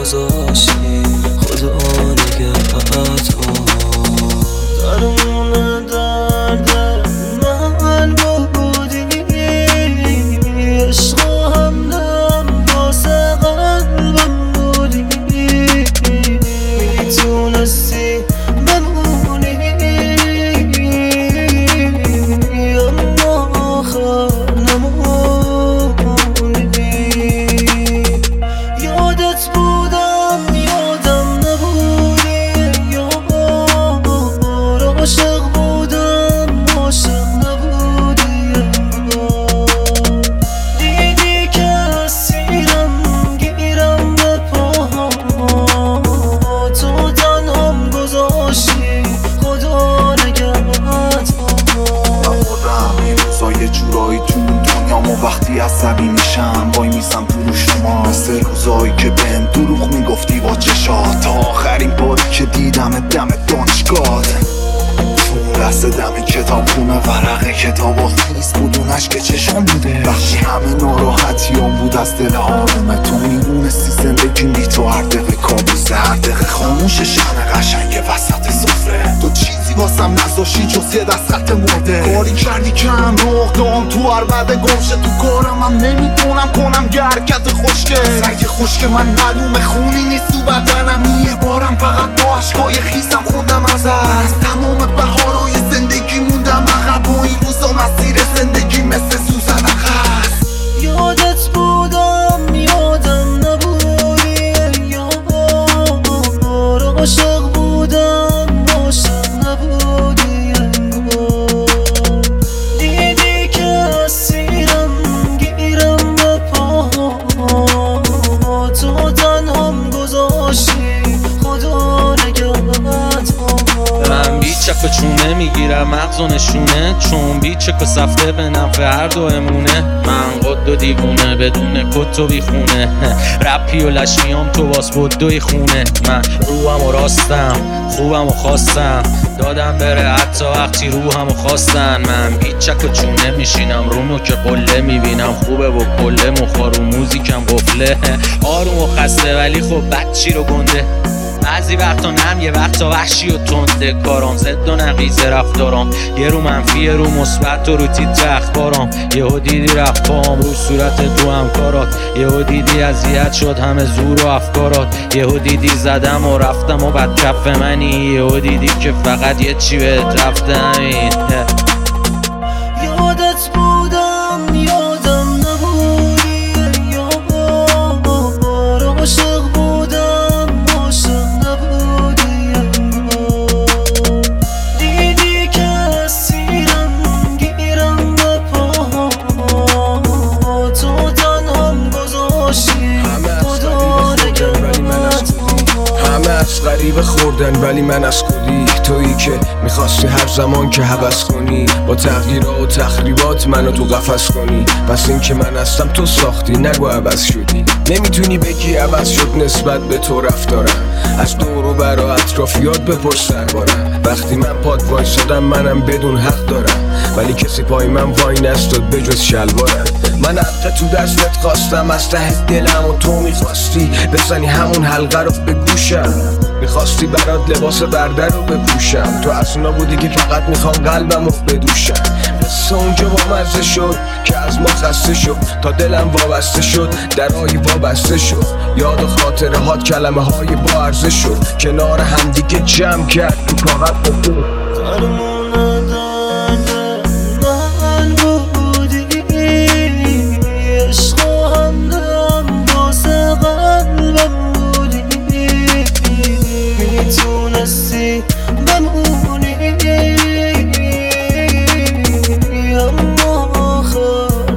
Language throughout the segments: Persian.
گذاشتی خدا نگهت درمون درد من بودی عشق همدم واسه قلبم بودی میتونستی بمونی اما آخر نموندی یادت بودم یادم نبودی یار عاشق بودم عاشق نبودی دیدی که اسیرم گیرم به پاها تو تنهام گذاشتی خدا نگهت من خودم این روزا یه جورایی تو دنیامو وقتی عصبی میشم وای میسم تو رو شما مثل روزایی که بهم دروغ میگفتی با چشات تا آخرین باری که دیدم دم دانشگاه اون لحظه دم کتابخونه ورق کتابا خیس بود اونش که چشم بوده وقتی همه ناراحتیام بود از دل آرومه تو میدونستی زندگیم بی تو هر دقیقه کابوسه هر دقیقه خاموش شن قشنگ وسط سفره تو چیزی واسم نذاشی جز یه دست خط مرده کاری کردی که هم روح دام تو عربده گمشه تو کارم هم نمیتونم کنم یه حرکت خوشگه سگ خوشگه من معلومه خونی نیست تو بدنم یه بارم فقط با عشقای خیسم خوندم از تمام بهارای زندگی موندم عقب و این روزا مسیر زندگی مثل سوزن عقب یادت بودم یادم نبودی یار عاشق بودم عاشق نبودی دیدی که اسیرم گیرم به پاها تو تنهام گذاشتی خدا نگهت من بیچک و چونه میگیرم مغز و نشونه چون بیچک و سفته به نفع هر دو امونه من قد و دیوونه بدون کت و بیخونه رپی و لشمیام تو باس بدوی خونه من روحم و راستم خوبم و خواستم دادم بره حتی وقتی روحم و خواستن من بیچک و چونه میشینم رو که قله میبینم خوبه و کله مخارو موزیکم قفله آروم و خسته ولی خب بچی رو گنده بعضی وقتا نم یه وقتا وحشی و تنده کارام زد و نقیز رفتارام یه رو منفی یه رو مثبت و رو تیتر اخبارام یهو دیدی رفت پام رو صورت تو همکارات یهو دیدی اذیت شد همه زور و افکارات یهو دیدی زدم و رفتم و بعد کف منی یهو دیدی که فقط یه چی بهت رفته همین یادت بودم یادم نبودی یار عاشق بودم عاشق نبودی دیدی که اسیرم گیرم به پاها تو تنهام گذاشتی خدا نگهت همه از غریبه خوردن ولی من از خودی تویی که میخواستی هر زمان که هوس کنی با تغییرها و تخریبات منو تو قفس کنی پس این که من هستم تو ساختی نگو عوض شدی نمیتونی بگی عوض شد نسبت به تو رفتارم از دور و برا اطرافیات بپرس دربارم وقتی من پاد وایسادم منم بدون حق دارم ولی کسی پای من وای نستاد بجز شلوارم من حق تو دستت خواستم از ته دلم و تو میخواستی بزنی همون حلقه رو به گوشم میخواستی برات لباس برده رو بپوشم تو از اونا بودی که فقط میخوام قلبم رو بدوشم قصه اونجا با مزه شد که از ما خسته شد تا دلم وابسته شد درایی وابسته شد یاد و خاطره هات کلمه های با ارزش شد کنار همدیگه جمع کرد تو کاغذ بخور درمون درد من بودی عشق همدم واسه قلبم بودی میتونستی بمونی اما آخر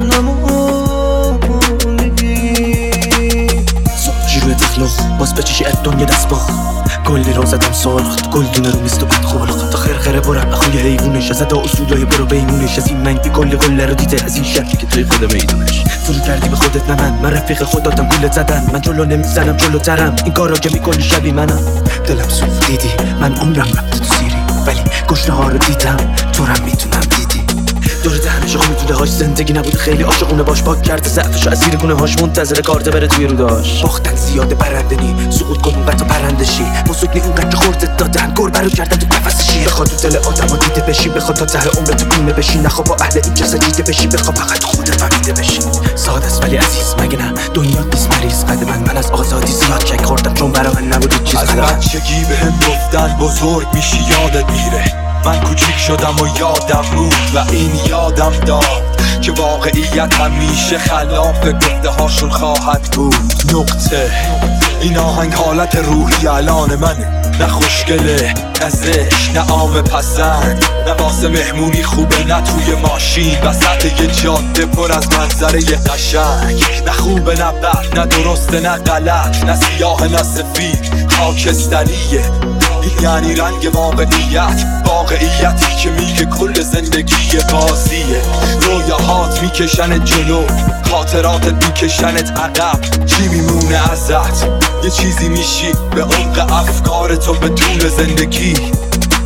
نموندی جیروی تخلق باز به چیش دنیا دست باخت کلی رو زدم سالخت گل دونه رو میست و بد خالخت تا خرخره برم اخوی حیوونش از ادا اصولای برو بیمونش از این منگی کل قله رو دیده از این شکلی که توی خود میدونش فرو کردی به خودت نه من رفیق خوداتم گولت زدن من جلو نمیزنم جلوترم این کارا که میکنی شبی منم دلم سوخت دیدی من عمرم رفت تو سیری ولی گشنه ها رو دیدم تو رم میتونم دیدی دور دهنش خون توده هاش زندگی نبوده خیلی عاشقونه باش پاک کرده ضعفشو از زیر گونه هاش منتظر کارته بره توی روداش باختن زیاده برنده نی سقوط کن اونقدر پرنده شی بزرگ اونقدر که خورده دادن گربه رو کردن تو قفسشی بخواد تو دل آدمو دیده بشی بخواد تا ته عمرت بیمه بشی نخوا با اهل این جسد دیده بشی بخواد فقط خودت فهمیده بشی ساده است ولی عزیز مگه نه دنیا نیست مریض قد من از آزادی زیاد چک خوردم چون برا من نبود هیچ چیز از بچگی بهم گفتن بزرگ میشی یادت میره من کوچیک شدم و یادم بود و این یادم داد که واقعیت همیشه خلاف گفته هاشون خواهد بود نقطه این آهنگ حالت روحی الان منه نه خوشگله نه زشت نه عام پسند نه واسه مهمونی خوبه نه توی ماشین وسط یه جاده پر از منظره قشنگ نه خوبه نه بد نه درسته نه غلط نه سیاه نه سفید خاکستریه این یعنی رنگ واقعیتی که میگه کل زندگی بازیه رویاهات میکشنت جلو خاطراتت میکشنت عقب چی میمونه ازت یه چیزی میشی به عمق افکارتو بدون زندگی